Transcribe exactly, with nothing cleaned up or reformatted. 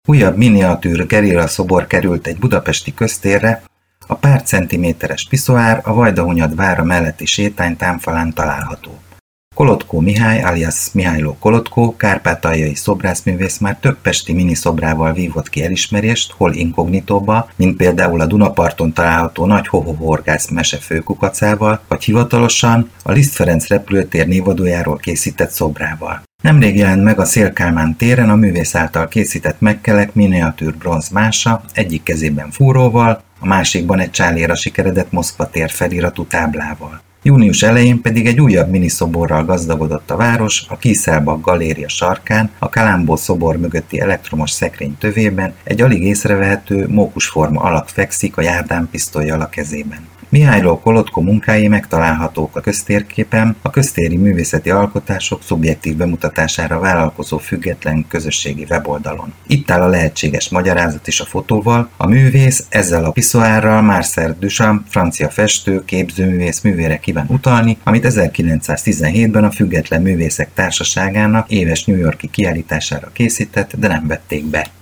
Újabb miniatűr gerilla szobor került egy budapesti köztérre, a pár centiméteres piszoár a Vajdahunyad vára melletti sétány támfalán található. Kolotkó Mihály alias Mihályló Kolotkó, kárpátaljai szobrászművész már több pesti miniszobrával vívott ki elismerést, hol inkognitóba, mint például a Dunaparton található nagy hohohorgász mese főkukacával, vagy hivatalosan a Liszt Ferenc repülőtér névadójáról készített szobrával. Nemrég jelent meg a Széll Kálmán téren a művész által készített Mekkelek miniatűr bronz mása, egyik kezében fúróval, a másikban egy csáléra sikeredett Moszkva tér feliratú táblával. Június elején pedig egy újabb miniszoborral gazdagodott a város, a Kieselbach galéria sarkán, a Kalambó szobor mögötti elektromos szekrény tövében egy alig észrevehető mókusforma alak fekszik a járdánpisztollyal a kezében. Mihályló Kolotko munkái megtalálhatók a köztérképen, a köztéri művészeti alkotások szubjektív bemutatására vállalkozó független közösségi weboldalon. Itt áll a lehetséges magyarázat is a fotóval, a művész ezzel a piszoárral Marcel Duchamp, francia festő, képzőművész művére kíván utalni, amit ezerkilencszáztizenhétben a Független Művészek Társaságának éves New York-i kiállítására készített, de nem vették be.